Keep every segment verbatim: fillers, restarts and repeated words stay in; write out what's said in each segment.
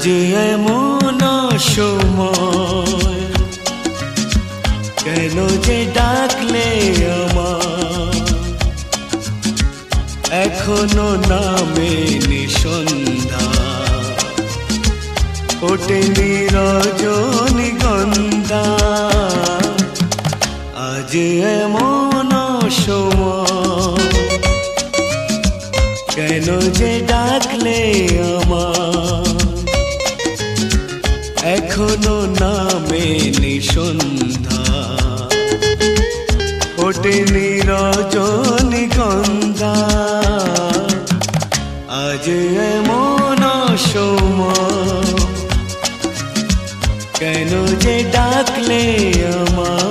যে এমন সময় কেন যে ডাকলে আমার এখনো নামেনি সন্ধ্যা ওঠেনি রজনীগন্ধা আজ এমন সময় কেন যে ডাকলে আমার এখনো নামেনি সন্ধ্যা ওঠেনি রজনীগন্ধা আজ এমন সময় কেন যে ডাকলে আমার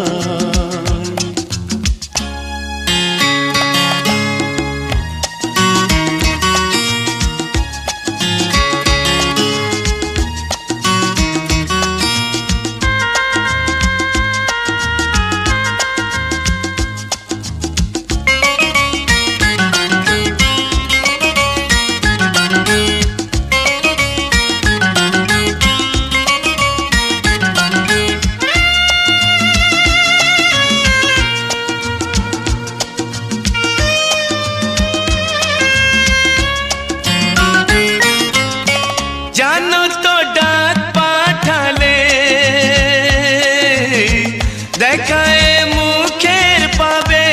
দেখায় মুখের পাবে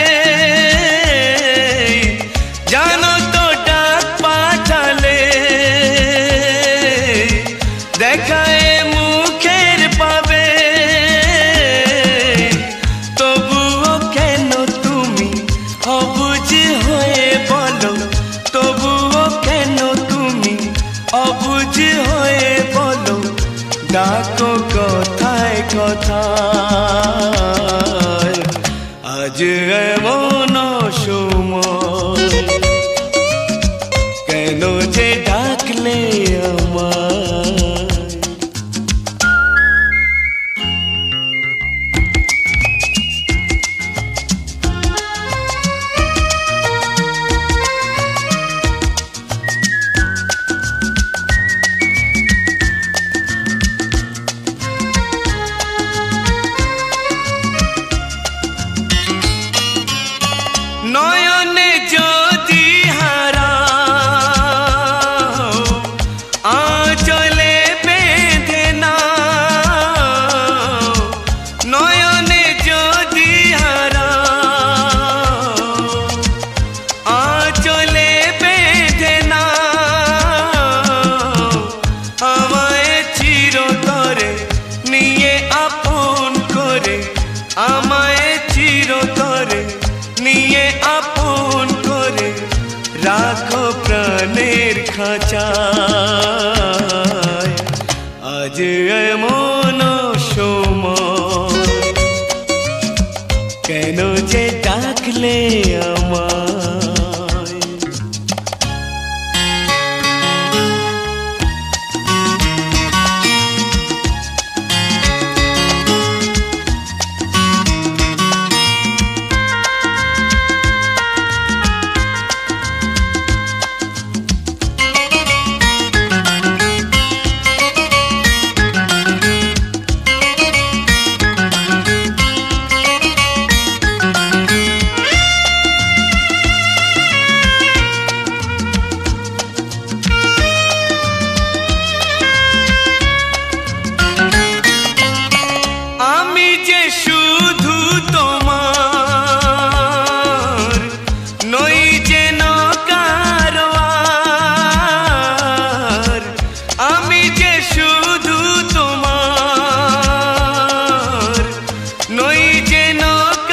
জানো তো ডাক পাঠালে দেখায় মুখের পাবে তবুও কেন তুমি অবুঝ হয়ে বলো তবুও কেন তুমি অবুঝ হয়ে বলো ডাকো কথায় কথায় আজ এমন সময় কেন যে ডাকলে আমায় নয়নে যদি হারাও আঁচলে বেঁধে নাও নয়নে যদি হারাও আঁচলে বেঁধে নাও আমায় চিরতরে নিয়ে আপন করে আমায় চিরতরে নিয়ে আপন করে রাখো প্রাণের খাঁচায় আজ এমন সময় কেন যে ডাকলে আমায় শুধু তোমার নই যেন কারোয়ার আমি যে শুধু তোমার নই যেন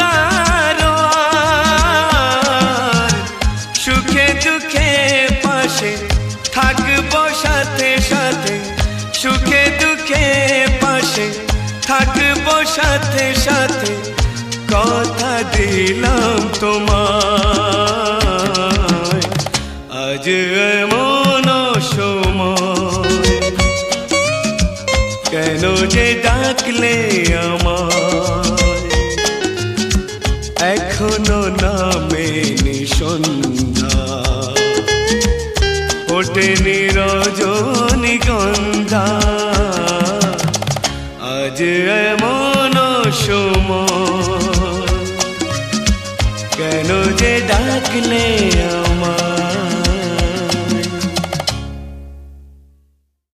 কারোয়ার সুখে দুঃখে পাশে থাকবো সাথে সাথে সুখে দুঃখে পাশে থাকবো সাথে সাথে কথা দিলাম তোমায় আজ এমন সময় কেন যে ডাকলে আমায় এখনো নামেনি সন্ধ্যা ফোটেনি রজনীগন্ধা। আজ এমন সময়, কেন যে ডাকলে